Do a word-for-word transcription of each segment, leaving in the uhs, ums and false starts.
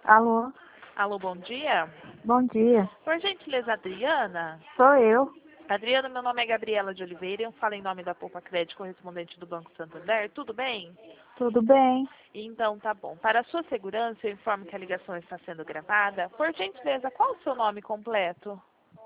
Alô, Alô, bom dia. bom dia. Por gentileza, Adriana? Sou eu. Adriana, meu nome é Gabriela de Oliveira, eu falo em nome da Poupa Crédito, correspondente do Banco Santander. Tudo bem? Tudo bem? Então, tá bom. Para a sua segurança, eu informo que a ligação está sendo gravada. Por gentileza, qual o seu nome completo?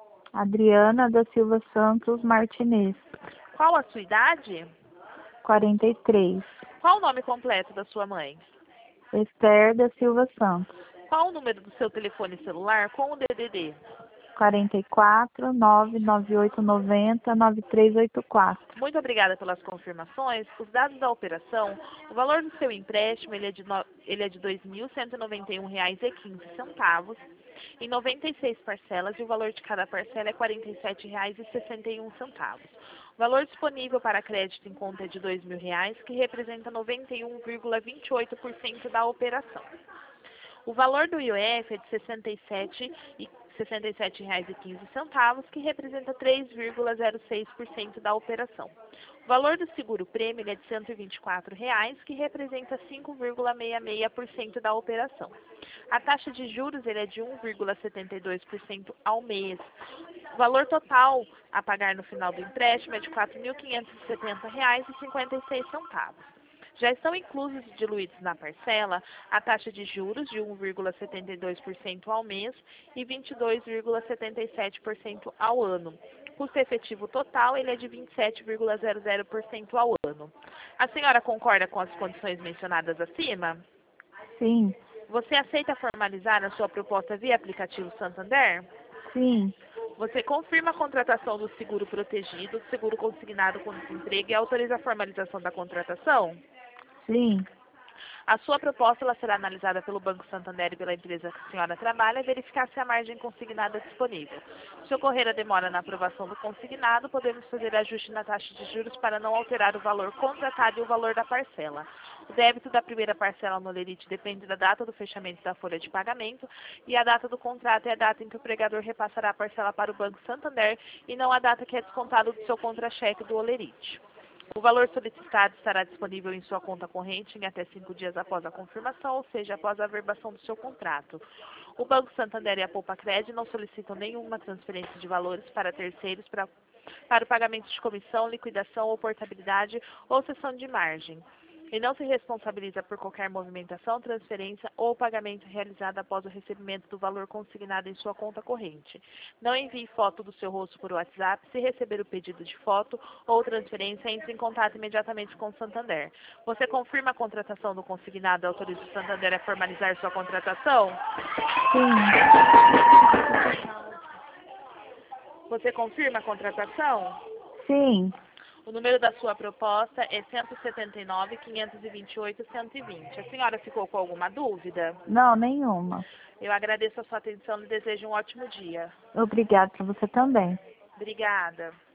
Adriana da Silva Santos Martinez, Qual a sua idade? quarenta e três. Qual o nome completo da sua mãe? Esther da Silva Santos, Qual o número do seu telefone celular com o D D D? quarenta e quatro, nove nove oito nove zero, nove três oito quatro. Muito obrigada pelas confirmações. Os dados da operação, o valor do seu empréstimo, ele é de, no... ele é de dois mil cento e noventa e um reais e quinze centavos, em noventa e seis parcelas, e o valor de cada parcela é quarenta e sete reais e sessenta e um centavos. O valor disponível para crédito em conta é de dois mil reais, que representa noventa e um vírgula vinte e oito por cento da operação. O valor do I O F é de sessenta e sete reais e quinze centavos, que representa três vírgula zero seis por cento da operação. O valor do seguro-prêmio é de cento e vinte e quatro reais, que representa cinco vírgula sessenta e seis por cento da operação. A taxa de juros ele é de um vírgula setenta e dois por cento ao mês. O valor total a pagar no final do empréstimo é de quatro mil quinhentos e setenta reais e cinquenta e seis centavos. Já estão inclusos e diluídos na parcela a taxa de juros de um vírgula setenta e dois por cento ao mês e vinte e dois vírgula setenta e sete por cento ao ano. O custo efetivo total ele é de vinte e sete vírgula zero zero por cento ao ano. A senhora concorda com as condições mencionadas acima? Sim, Você aceita formalizar a sua proposta via aplicativo Santander? sim, Você confirma a contratação do seguro protegido, seguro consignado com desemprego e autoriza a formalização da contratação? sim. A sua proposta ela será analisada pelo Banco Santander e pela empresa que a senhora trabalha e verificar se a margem consignada é disponível. Se ocorrer a demora na aprovação do consignado, podemos fazer ajuste na taxa de juros para não alterar o valor contratado e o valor da parcela. O débito da primeira parcela no Olerite depende da data do fechamento da folha de pagamento e a data do contrato é a data em que o pregador repassará a parcela para o Banco Santander e não a data que é descontado do seu contra-cheque do Olerite. O valor solicitado estará disponível em sua conta corrente em até cinco dias após a confirmação, ou seja, após a averbação do seu contrato. O Banco Santander e a Poupa Crédito não solicitam nenhuma transferência de valores para terceiros para, para o pagamento de comissão, liquidação ou portabilidade ou cessão de margem. E não se responsabiliza por qualquer movimentação, transferência ou pagamento realizado após o recebimento do valor consignado em sua conta corrente. Não envie foto do seu rosto por WhatsApp. Se receber o pedido de foto ou transferência, entre em contato imediatamente com o Santander. Você confirma a contratação do consignado e autoriza o Santander a formalizar sua contratação? Sim, Você confirma a contratação? sim. O número da sua proposta é cento e setenta e nove, quinhentos e vinte e oito, cento e vinte. A senhora ficou com alguma dúvida? Não, nenhuma. Eu agradeço a sua atenção e desejo um ótimo dia. Obrigada para você também. Obrigada.